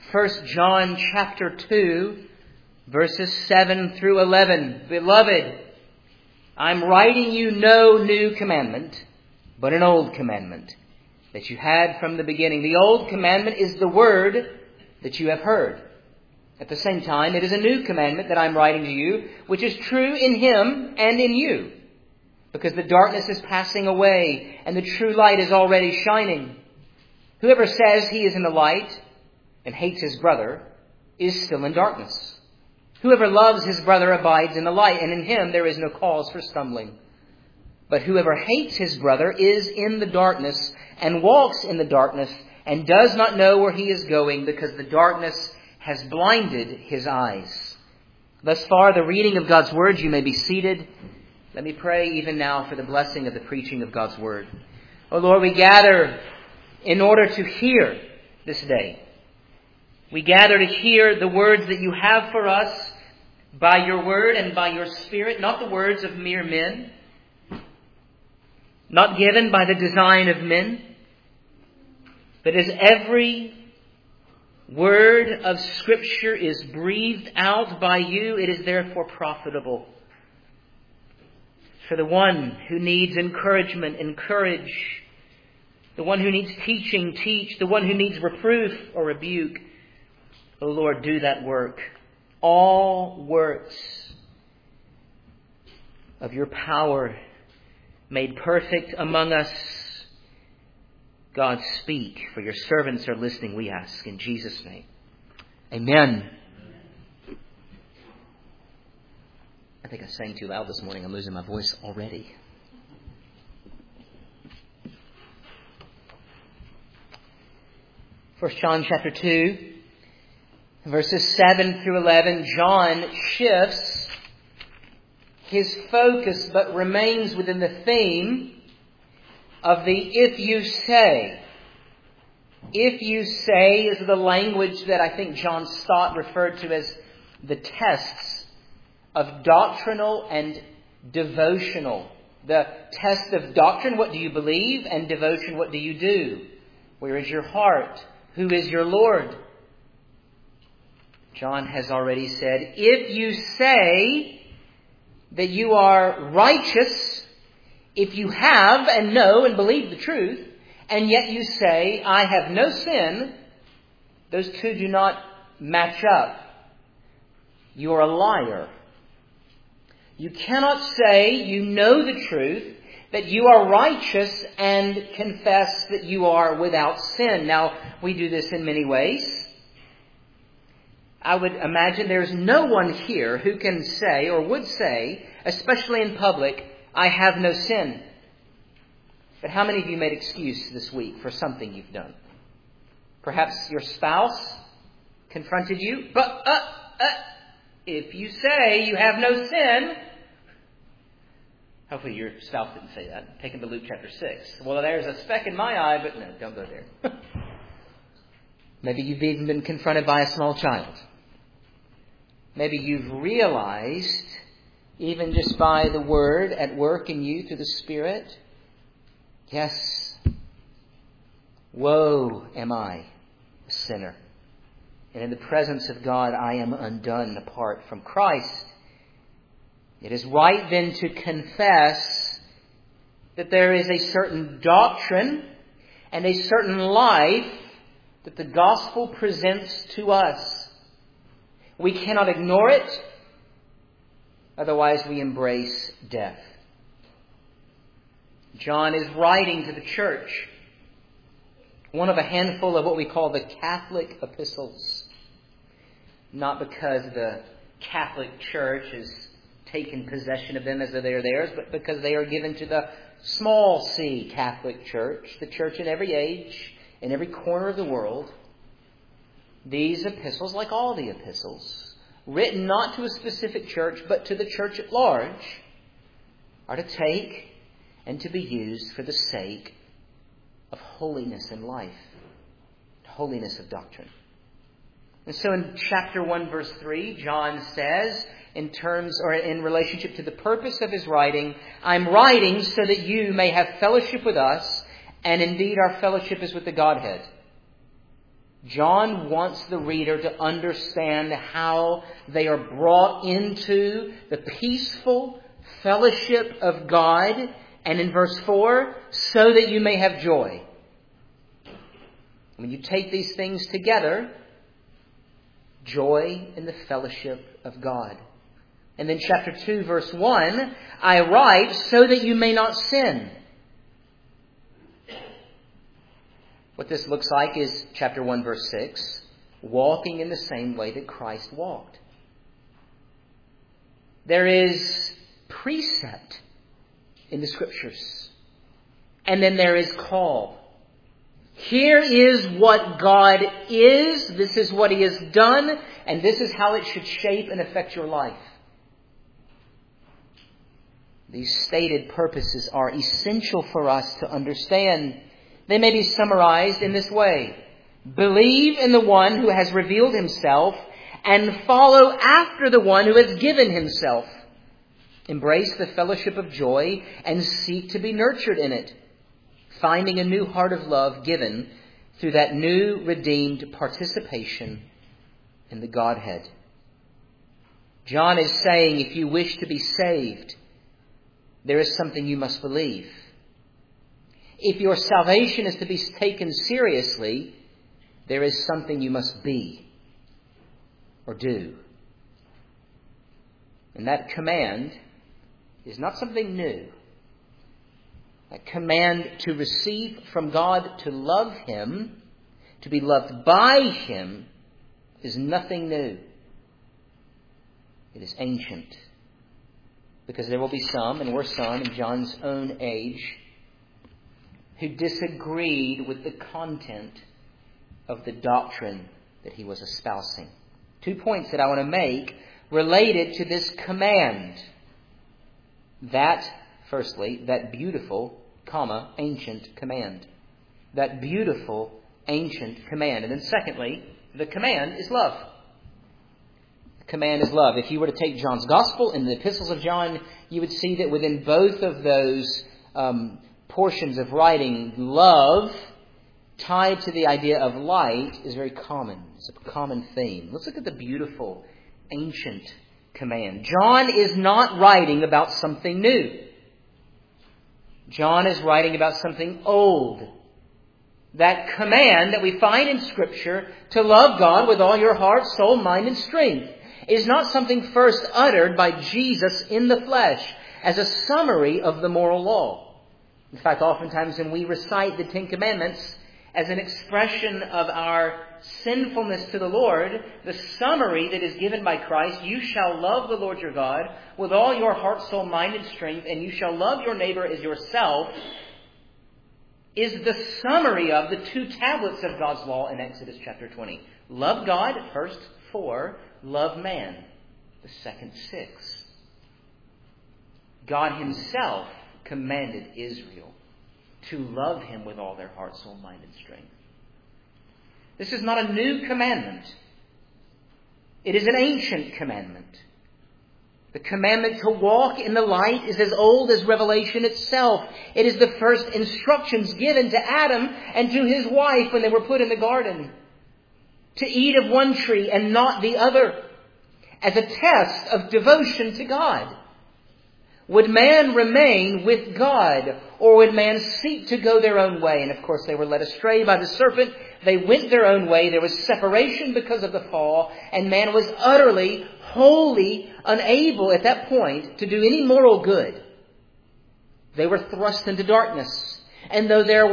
1 John chapter 2, verses 7 through 11. Beloved, I'm writing you no new commandment, but an old commandment that you had from the beginning. The old commandment is the word that you have heard. At the same time, it is a new commandment that I'm writing to you, which is true in him and in you, because the darkness is passing away and the true light is already shining. Whoever says he is in the light and hates his brother is still in darkness. Whoever loves his brother abides in the light, and in him there is no cause for stumbling. But whoever hates his brother is in the darkness and walks in the darkness and does not know where he is going, because the darkness has blinded his eyes. Thus far, the reading of God's word. You may be seated. Let me pray even now for the blessing of the preaching of God's word. O Lord, we gather in order to hear this day. We gather to hear the words that you have for us by your word and by your Spirit, not the words of mere men, not given by the design of men, but as every word of Scripture is breathed out by you, it is therefore profitable. For the one who needs encouragement, encourage. The one who needs teaching, teach. The one who needs reproof or rebuke, O Lord, do that work. All works of your power made perfect among us. God, speak, for your servants are listening, we ask in Jesus' name. Amen. I think I sang too loud this morning. I'm losing my voice already. First John chapter 2, verses 7 through 11. John shifts his focus, but remains within the theme of the if you say. If you say is the language that I think John Stott referred to as the tests of doctrinal and devotional. The test of doctrine, what do you believe? And devotion, what do you do? Where is your heart? Who is your Lord? John has already said, if you say that you are righteous, if you have and know and believe the truth, and yet you say, I have no sin, those two do not match up. You are a liar. You cannot say you know the truth, that you are righteous, and confess that you are without sin. Now, we do this in many ways. I would imagine there's no one here who can say or would say, especially in public, I have no sin. But how many of you made excuse this week for something you've done? Perhaps your spouse confronted you, but if you say you have no sin, hopefully your spouse didn't say that. Take him to Luke chapter 6. Well, there's a speck in my eye, but no, don't go there. Maybe you've even been confronted by a small child. Maybe you've realized, even just by the word at work in you through the Spirit, yes, woe am I, a sinner. And in the presence of God, I am undone apart from Christ. It is right then to confess that there is a certain doctrine and a certain life that the gospel presents to us. We cannot ignore it, otherwise we embrace death. John is writing to the church, one of a handful of what we call the Catholic epistles. Not because the Catholic Church has taken possession of them as though they are theirs, but because they are given to the small c Catholic Church, the church in every age, in every corner of the world. These epistles, like all the epistles, written not to a specific church, but to the church at large, are to take and to be used for the sake of holiness in life, holiness of doctrine. And so in chapter 1, verse 3, John says, in terms or in relationship to the purpose of his writing, I'm writing so that you may have fellowship with us, and indeed our fellowship is with the Godhead. John wants the reader to understand how they are brought into the peaceful fellowship of God. And in verse 4, so that you may have joy. When you take these things together, joy in the fellowship of God. And then chapter 2, verse 1, I write so that you may not sin. What this looks like is chapter 1, verse 6, walking in the same way that Christ walked. There is precept in the Scriptures. And then there is call. Here is what God is. This is what He has done. And this is how it should shape and affect your life. These stated purposes are essential for us to understand. They may be summarized in this way. Believe in the one who has revealed Himself and follow after the one who has given Himself. Embrace the fellowship of joy and seek to be nurtured in it, finding a new heart of love given through that new redeemed participation in the Godhead. John is saying, if you wish to be saved, there is something you must believe. If your salvation is to be taken seriously, there is something you must be or do. And that command is not something new. A command to receive from God, to love Him, to be loved by Him, is nothing new. It is ancient. Because there will be some, and were some in John's own age, who disagreed with the content of the doctrine that he was espousing. 2 points that I want to make related to this command. That, firstly, that beautiful, ancient command. That beautiful, ancient command. And then secondly, the command is love. The command is love. If you were to take John's Gospel and the epistles of John, you would see that within both of those portions of writing, love, tied to the idea of light, is very common. It's a common theme. Let's look at the beautiful, ancient command. John is not writing about something new. John is writing about something old. That command that we find in Scripture to love God with all your heart, soul, mind, and strength is not something first uttered by Jesus in the flesh as a summary of the moral law. In fact, oftentimes when we recite the Ten Commandments as an expression of our sinfulness to the Lord, the summary that is given by Christ, you shall love the Lord your God with all your heart, soul, mind, and strength, and you shall love your neighbor as yourself, is the summary of the 2 tablets of God's law in Exodus chapter 20. Love God, first 4. Love man, the second 6. God Himself commanded Israel to love Him with all their heart, soul, mind, and strength. This is not a new commandment. It is an ancient commandment. The commandment to walk in the light is as old as Revelation itself. It is the first instructions given to Adam and to his wife when they were put in the garden. To eat of one tree and not the other, as a test of devotion to God. Would man remain with God, or would man seek to go their own way? And of course they were led astray by the serpent. They went their own way. There was separation because of the fall, and man was utterly, wholly unable at that point to do any moral good. They were thrust into darkness. And though there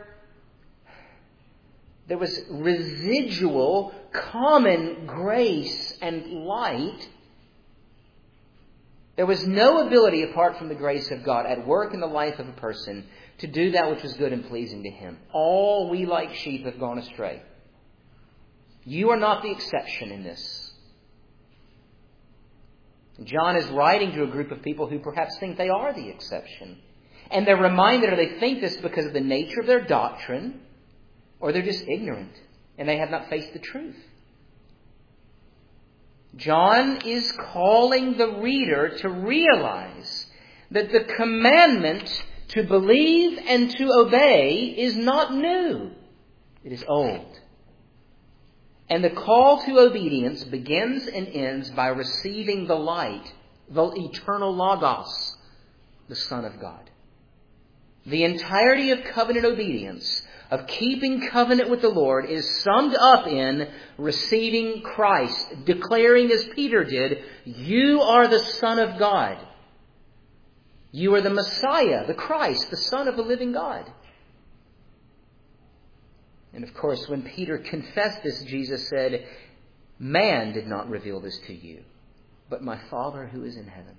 was residual common grace and light, there was no ability apart from the grace of God at work in the life of a person to do that which was good and pleasing to Him. All we like sheep have gone astray. You are not the exception in this. John is writing to a group of people who perhaps think they are the exception. And they're reminded, or they think this because of the nature of their doctrine, or they're just ignorant and they have not faced the truth. John is calling the reader to realize that the commandment to believe and to obey is not new. It is old. And the call to obedience begins and ends by receiving the light, the eternal Logos, the Son of God. The entirety of covenant obedience, of keeping covenant with the Lord, is summed up in receiving Christ, declaring as Peter did, "You are the Son of God. You are the Messiah, the Christ, the Son of the living God." And of course, when Peter confessed this, Jesus said, "Man did not reveal this to you, but my Father who is in heaven."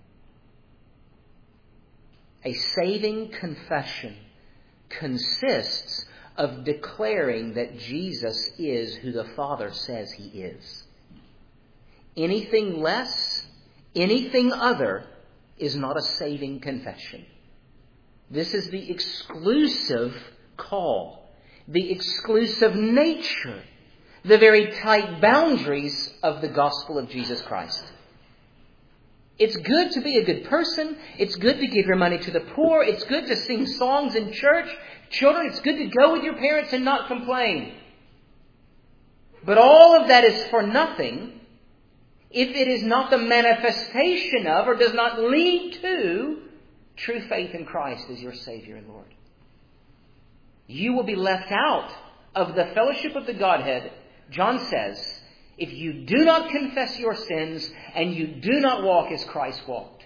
A saving confession consists of declaring that Jesus is who the Father says He is. Anything less, anything other, is not a saving confession. This is the exclusive call, the exclusive nature, the very tight boundaries of the gospel of Jesus Christ. It's good to be a good person. It's good to give your money to the poor. It's good to sing songs in church. Children, it's good to go with your parents and not complain. But all of that is for nothing if it is not the manifestation of, or does not lead to, true faith in Christ as your Savior and Lord. You will be left out of the fellowship of the Godhead, John says, if you do not confess your sins and you do not walk as Christ walked.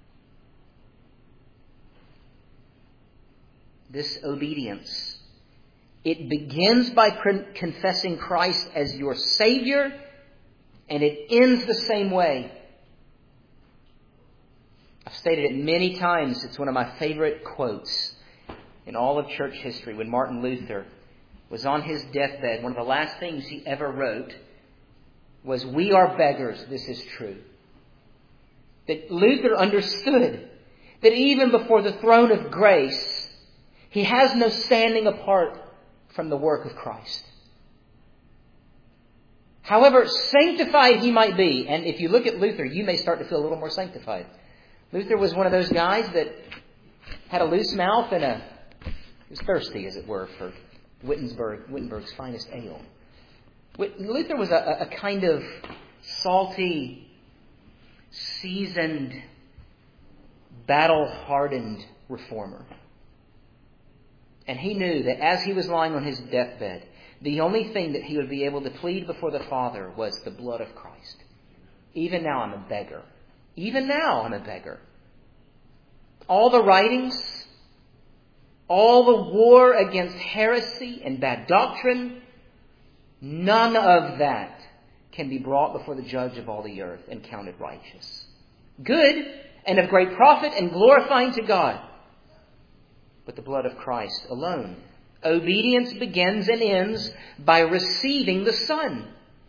This obedience, it begins by confessing Christ as your Savior, and it ends the same way. I've stated it many times. It's one of my favorite quotes in all of church history. When Martin Luther was on his deathbed, one of the last things he ever wrote was, "We are beggars, this is true." That Luther understood that even before the throne of grace, he has no standing apart from the work of Christ. However sanctified he might be, and if you look at Luther, you may start to feel a little more sanctified. Luther was one of those guys that had a loose mouth and he was thirsty, as it were, for Wittenberg's finest ale. Luther was a kind of salty, seasoned, battle-hardened reformer. And he knew that as he was lying on his deathbed, the only thing that he would be able to plead before the Father was the blood of Christ. Even now I'm a beggar. Even now I'm a beggar. All the writings, all the war against heresy and bad doctrine, none of that can be brought before the judge of all the earth and counted righteous. Good and of great profit and glorifying to God. But the blood of Christ alone. Obedience begins and ends by receiving the Son.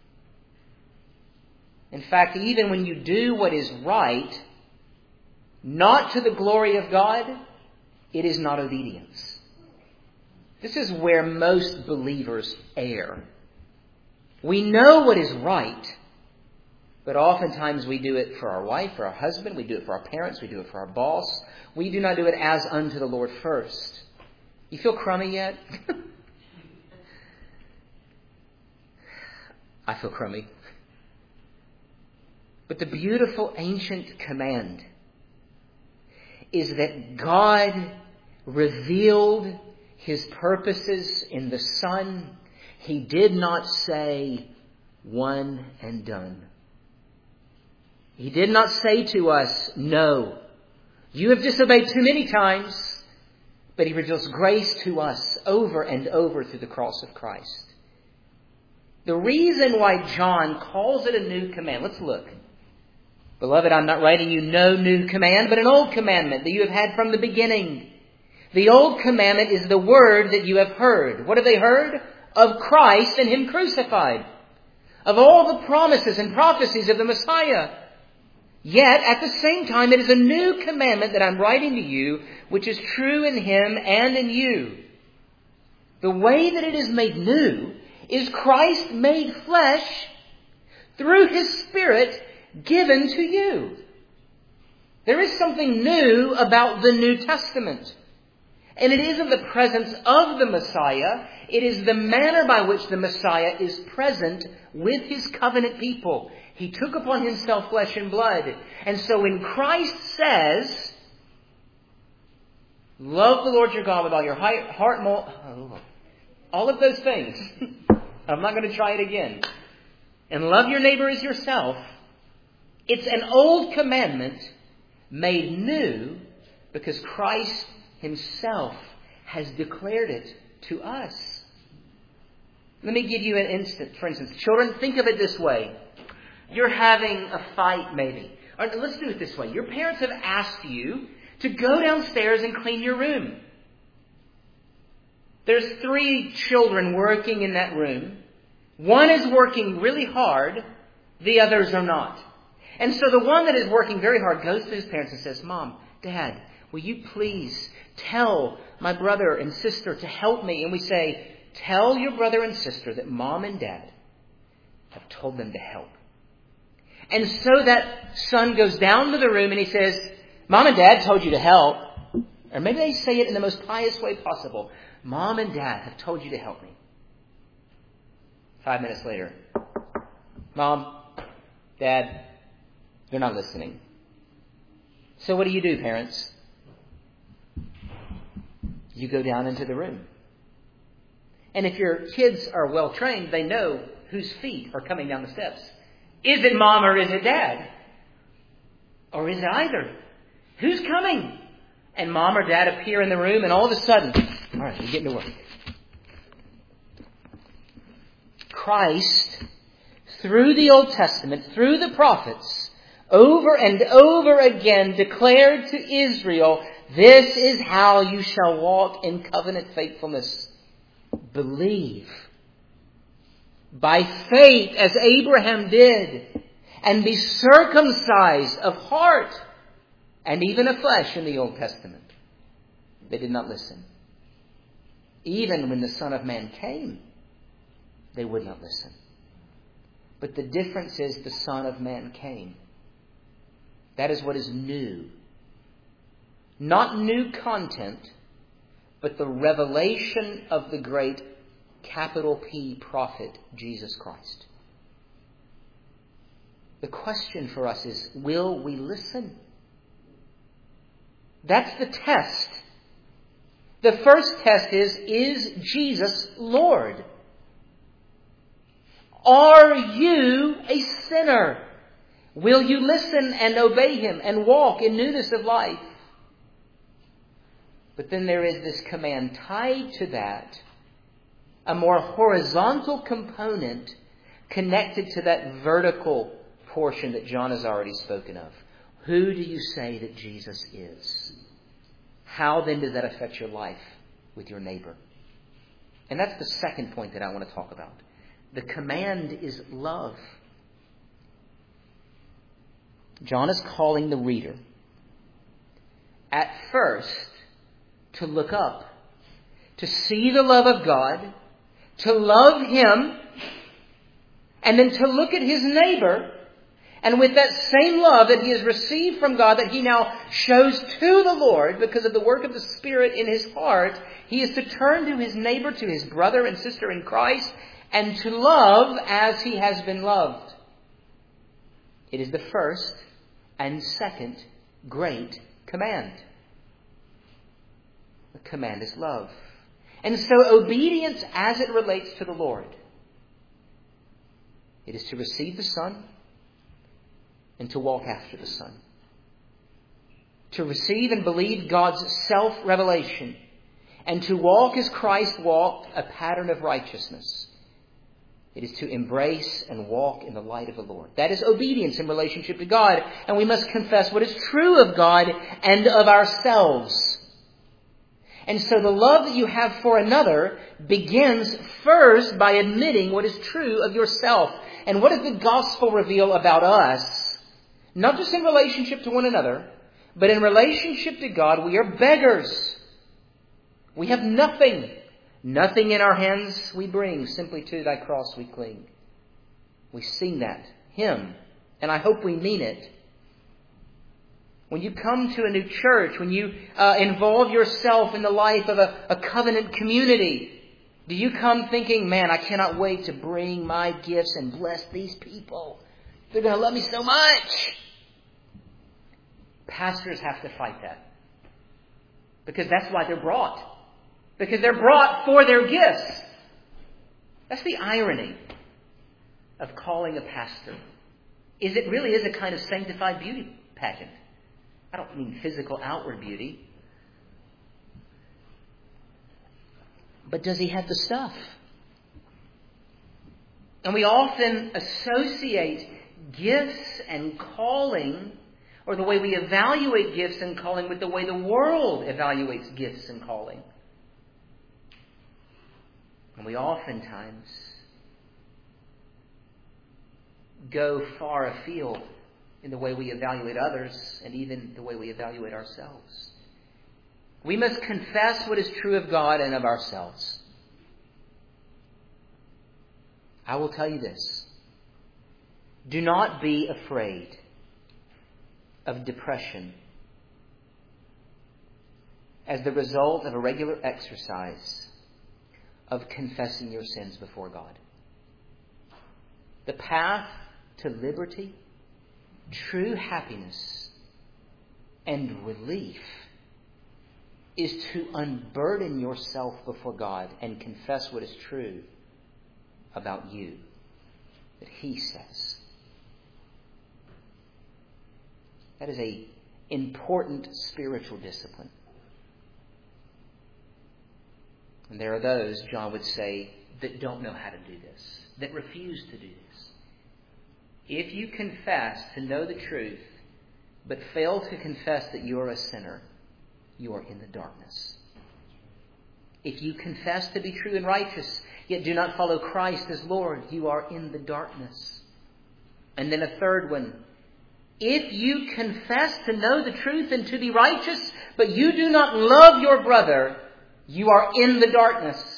In fact, even when you do what is right, not to the glory of God, it is not obedience. This is where most believers err. We know what is right, but oftentimes we do it for our wife, for our husband, we do it for our parents, we do it for our boss. We do not do it as unto the Lord first. You feel crummy yet? I feel crummy. But the beautiful ancient command is that God revealed His purposes in the Son. He did not say, "one and done." He did not say to us, "No, you have disobeyed too many times." But He reveals grace to us over and over through the cross of Christ. The reason why John calls it a new command, let's look. "Beloved, I'm not writing you no new command, but an old commandment that you have had from the beginning." The old commandment is the word that you have heard. What have they heard? Of Christ and Him crucified. Of all the promises and prophecies of the Messiah. Yet, at the same time, it is a new commandment that I'm writing to you, which is true in Him and in you. The way that it is made new is Christ made flesh through His Spirit given to you. There is something new about the New Testament. And it isn't the presence of the Messiah. It is the manner by which the Messiah is present with His covenant people. He took upon Himself flesh and blood. And so when Christ says, love the Lord your God with all your heart, all of those things. I'm not going to try it again. And love your neighbor as yourself. It's an old commandment made new because Christ Himself has declared it to us. Let me give you an instance. For instance, children, think of it this way. You're having a fight maybe. Or let's do it this way. Your parents have asked you to go downstairs and clean your room. There's 3 children working in that room. One is working really hard. The others are not. And so the one that is working very hard goes to his parents and says, Mom, Dad, will you please tell my brother and sister to help me? And we say, tell your brother and sister that Mom and Dad have told them to help. And so that son goes down to the room and he says, Mom and Dad told you to help. Or maybe they say it in the most pious way possible. Mom and Dad have told you to help me. 5 minutes later, Mom, Dad, they're not listening. So what do you do, parents? You go down into the room. And if your kids are well trained, they know whose feet are coming down the steps. Is it Mom or is it Dad? Or is it either? Who's coming? And Mom or Dad appear in the room and all of a sudden, all right, we're getting to work. Christ, through the Old Testament, through the prophets, over and over again declared to Israel, this is how you shall walk in covenant faithfulness. Believe by faith as Abraham did, and be circumcised of heart and even of flesh in the Old Testament. They did not listen. Even when the Son of Man came, they would not listen. But the difference is the Son of Man came. That is what is new. Not new content, but the revelation of the great capital P prophet, Jesus Christ. The question for us is, will we listen? That's the test. The first test is Jesus Lord? Are you a sinner? Will you listen and obey Him and walk in newness of life? But then there is this command tied to that, a more horizontal component connected to that vertical portion that John has already spoken of. Who do you say that Jesus is? How then does that affect your life with your neighbor? And that's the second point that I want to talk about. The command is love. John is calling the reader at first to look up, to see the love of God, to love Him, and then to look at his neighbor, and with that same love that he has received from God that he now shows to the Lord because of the work of the Spirit in his heart, he is to turn to his neighbor, to his brother and sister in Christ, and to love as he has been loved. It is the first and second great command. The command is love. And so obedience as it relates to the Lord. It is to receive the Son and to walk after the Son. To receive and believe God's self-revelation and to walk as Christ walked, a pattern of righteousness. It is to embrace and walk in the light of the Lord. That is obedience in relationship to God. And we must confess what is true of God and of ourselves. And so the love that you have for another begins first by admitting what is true of yourself. And what does the gospel reveal about us? Not just in relationship to one another, but in relationship to God, we are beggars. We have nothing. Nothing in our hands we bring, simply to thy cross we cling. We sing that hymn, and I hope we mean it. When you come to a new church, when you involve yourself in the life of a covenant community, do you come thinking, man, I cannot wait to bring my gifts and bless these people. They're going to love me so much. Pastors have to fight that. Because that's why they're brought. Because they're brought for their gifts. That's the irony of calling a pastor. It really is a kind of sanctified beauty pageant. I don't mean physical outward beauty. But does he have the stuff? And we often associate gifts and calling, or the way we evaluate gifts and calling, with the way the world evaluates gifts and calling. And we oftentimes go far afield in the way we evaluate others and even the way we evaluate ourselves. We must confess what is true of God and of ourselves. I will tell you this. Do not be afraid of depression as the result of a regular exercise of confessing your sins before God. The path to liberty, true happiness, and relief is to unburden yourself before God and confess what is true about you that He says. That is an important spiritual discipline. And there are those, John would say, that don't know how to do this, that refuse to do this. If you confess to know the truth, but fail to confess that you are a sinner, you are in the darkness. If you confess to be true and righteous, yet do not follow Christ as Lord, you are in the darkness. And then a third one. If you confess to know the truth and to be righteous, but you do not love your brother, you are in the darkness.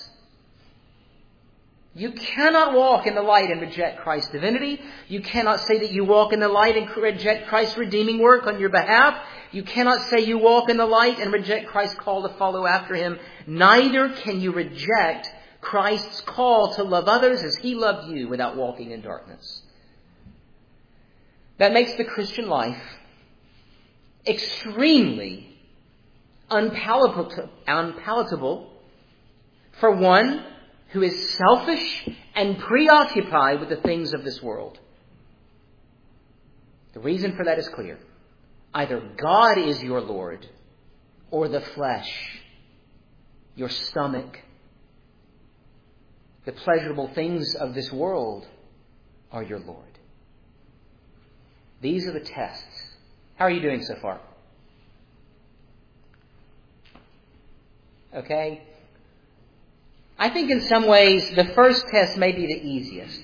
You cannot walk in the light and reject Christ's divinity. You cannot say that you walk in the light and reject Christ's redeeming work on your behalf. You cannot say you walk in the light and reject Christ's call to follow after Him. Neither can you reject Christ's call to love others as He loved you without walking in darkness. That makes the Christian life extremely unpalatable for one who is selfish and preoccupied with the things of this world. The reason for that is clear. Either God is your Lord, or the flesh, your stomach, the pleasurable things of this world are your Lord. These are the tests. How are you doing so far? Okay? I think in some ways the first test may be the easiest.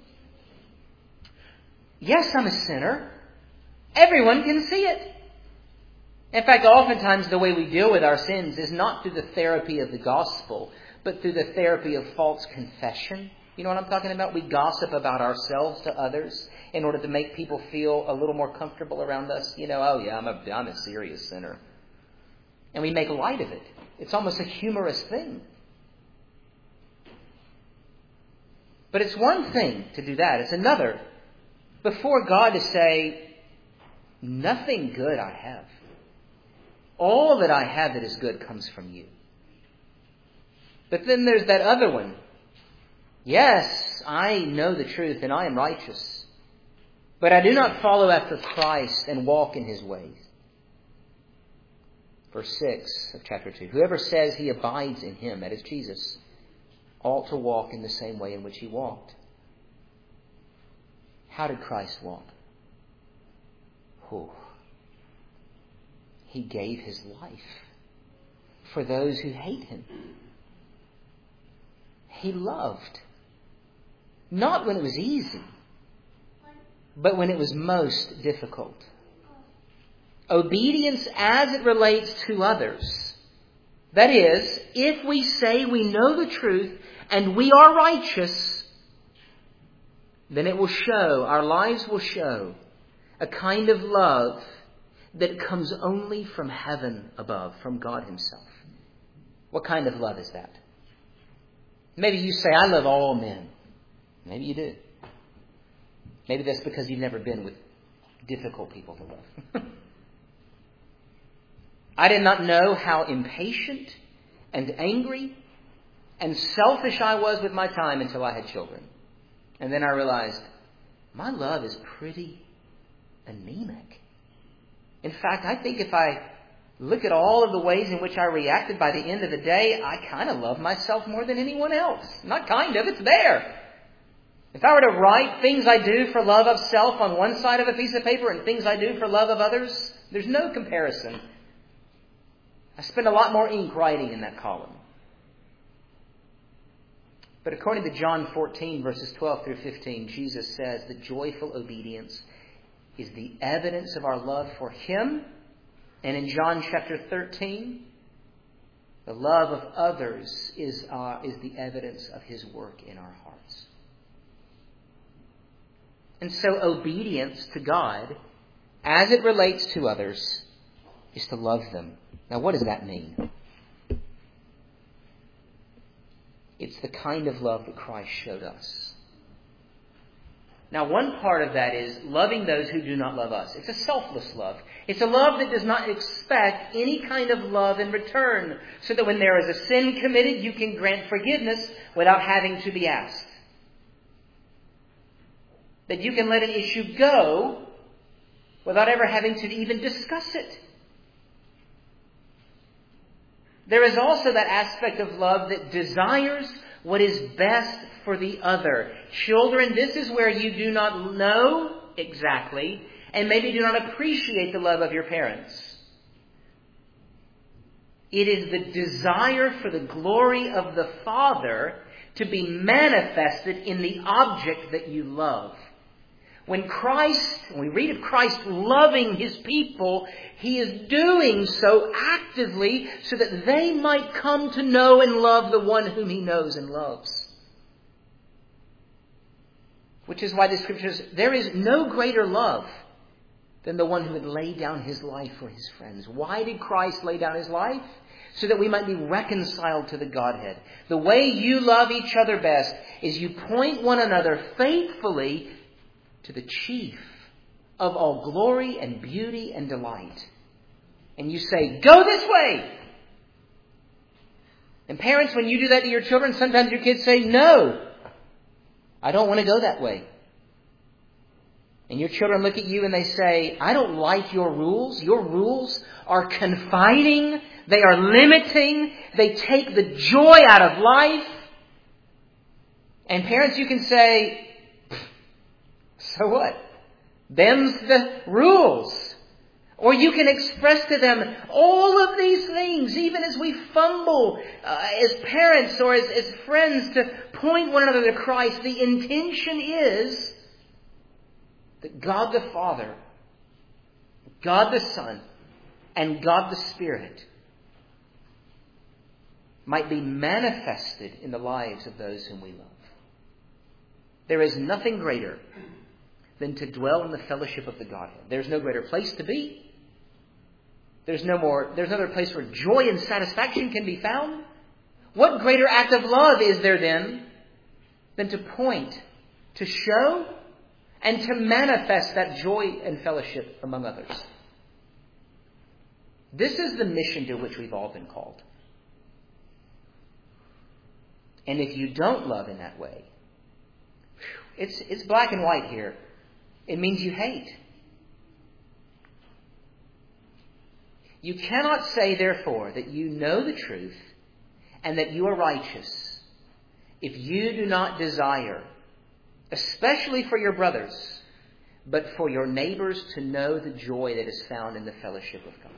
Yes, I'm a sinner. Everyone can see it. In fact, oftentimes the way we deal with our sins is not through the therapy of the gospel, but through the therapy of false confession. You know what I'm talking about? We gossip about ourselves to others in order to make people feel a little more comfortable around us. You know, oh yeah, I'm a serious sinner. And we make light of it. It's almost a humorous thing. But it's one thing to do that. It's another before God to say, nothing good I have. All that I have that is good comes from you. But then there's that other one. Yes, I know the truth and I am righteous. But I do not follow after Christ and walk in His ways. Verse 6 of chapter 2. Whoever says he abides in Him, that is Jesus, ought to walk in the same way in which He walked. How did Christ walk? He gave His life for those who hate Him. He loved. Not when it was easy, but when it was most difficult. Obedience as it relates to others. That is, if we say we know the truth and we are righteous, then it will show, our lives will show, a kind of love that comes only from heaven above, from God himself. What kind of love is that? Maybe you say, I love all men. Maybe you do. Maybe that's because you've never been with difficult people to love. I did not know how impatient and angry and selfish I was with my time until I had children. And then I realized my love is pretty anemic. In fact, I think if I look at all of the ways in which I reacted by the end of the day, I kind of love myself more than anyone else. Not kind of, it's there. If I were to write things I do for love of self on one side of a piece of paper and things I do for love of others, there's no comparison. I spend a lot more ink writing in that column. But according to John 14, verses 12 through 15, Jesus says that joyful obedience is the evidence of our love for him. And in John chapter 13, the love of others is the evidence of his work in our hearts. And so obedience to God, as it relates to others, is to love them. Now, what does that mean? It's the kind of love that Christ showed us. Now, one part of that is loving those who do not love us. It's a selfless love. It's a love that does not expect any kind of love in return, so that when there is a sin committed, you can grant forgiveness without having to be asked. That you can let an issue go without ever having to even discuss it. There is also that aspect of love that desires what is best for the other. Children, this is where you do not know exactly and maybe do not appreciate the love of your parents. It is the desire for the glory of the Father to be manifested in the object that you love. When we read of Christ loving his people, he is doing so actively so that they might come to know and love the one whom he knows and loves. Which is why the Scriptures, there is no greater love than the one who would lay down his life for his friends. Why did Christ lay down his life? So that we might be reconciled to the Godhead. The way you love each other best is you point one another faithfully to the chief of all glory and beauty and delight. And you say, go this way. And parents, when you do that to your children, sometimes your kids say, no, I don't want to go that way. And your children look at you and they say, I don't like your rules. Your rules are confining. They are limiting. They take the joy out of life. And parents, you can say, so what? Them's the rules. Or you can express to them all of these things, even as we fumble as parents or as friends to point one another to Christ. The intention is that God the Father, God the Son, and God the Spirit might be manifested in the lives of those whom we love. There is nothing greater than to dwell in the fellowship of the Godhead. There's no greater place to be. There's no other place where joy and satisfaction can be found. What greater act of love is there then than to point, to show, and to manifest that joy and fellowship among others? This is the mission to which we've all been called. And if you don't love in that way, it's black and white here. It means you hate. You cannot say, therefore, that you know the truth and that you are righteous if you do not desire, especially for your brothers, but for your neighbors to know the joy that is found in the fellowship of God.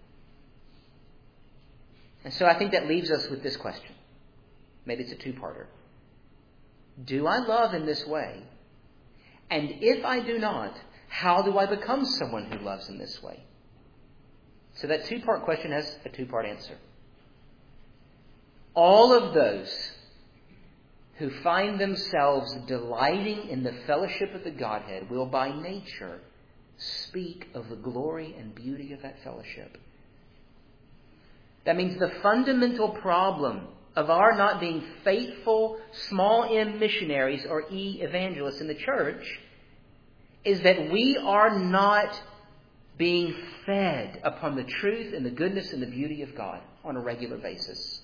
And so I think that leaves us with this question. Maybe it's a two-parter. Do I love in this way? And if I do not, how do I become someone who loves in this way? So that two-part question has a two-part answer. All of those who find themselves delighting in the fellowship of the Godhead will by nature speak of the glory and beauty of that fellowship. That means the fundamental problem of our not being faithful small m missionaries or evangelists in the church is that we are not being fed upon the truth and the goodness and the beauty of God on a regular basis.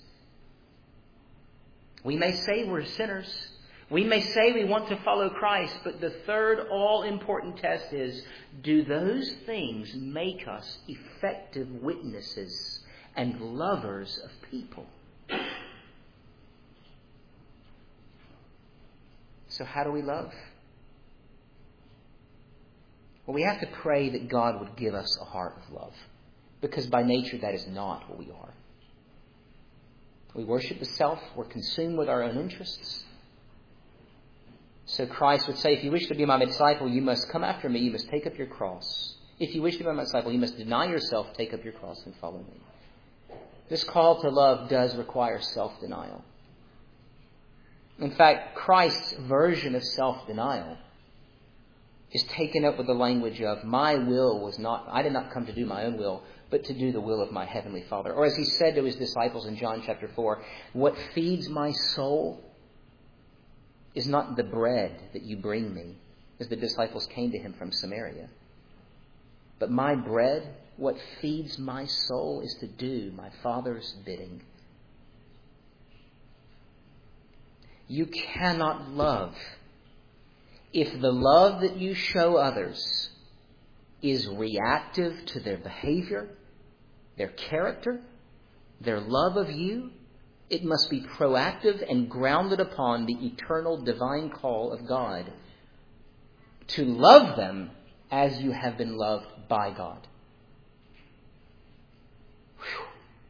We may say we're sinners. We may say we want to follow Christ, but the third all-important test is, do those things make us effective witnesses and lovers of people? So how do we love? Well, we have to pray that God would give us a heart of love, because by nature that is not what we are. We worship the self. We're consumed with our own interests. So Christ would say, if you wish to be my disciple, you must come after me. You must take up your cross. If you wish to be my disciple, you must deny yourself, take up your cross, and follow me. This call to love does require self-denial. In fact, Christ's version of self-denial is taken up with the language of, my will was not, I did not come to do my own will, but to do the will of my heavenly Father. Or as he said to his disciples in John chapter 4, what feeds my soul is not the bread that you bring me, as the disciples came to him from Samaria. But my bread, what feeds my soul, is to do my Father's bidding. You cannot love if the love that you show others is reactive to their behavior, their character, their love of you. It must be proactive and grounded upon the eternal divine call of God to love them as you have been loved by God. Whew.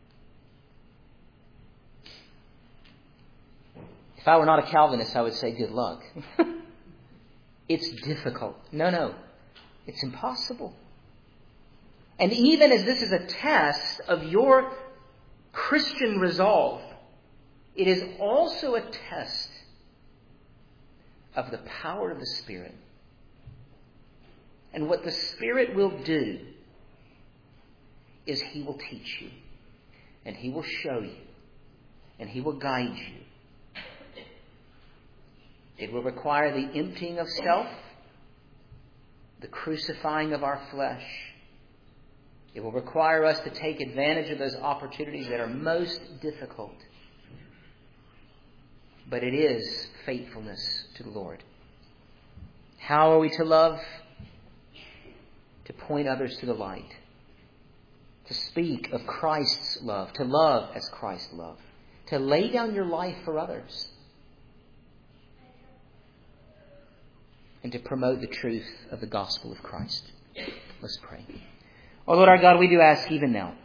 If I were not a Calvinist, I would say good luck. It's difficult. No. It's impossible. And even as this is a test of your Christian resolve, it is also a test of the power of the Spirit. And what the Spirit will do is He will teach you, and He will show you, and He will guide you. It will require the emptying of self, the crucifying of our flesh. It will require us to take advantage of those opportunities that are most difficult. But it is faithfulness to the Lord. How are we to love? To point others to the light. To speak of Christ's love. To love as Christ loved. To lay down your life for others. And to promote the truth of the gospel of Christ. Let's pray. Oh Lord our God, we do ask even now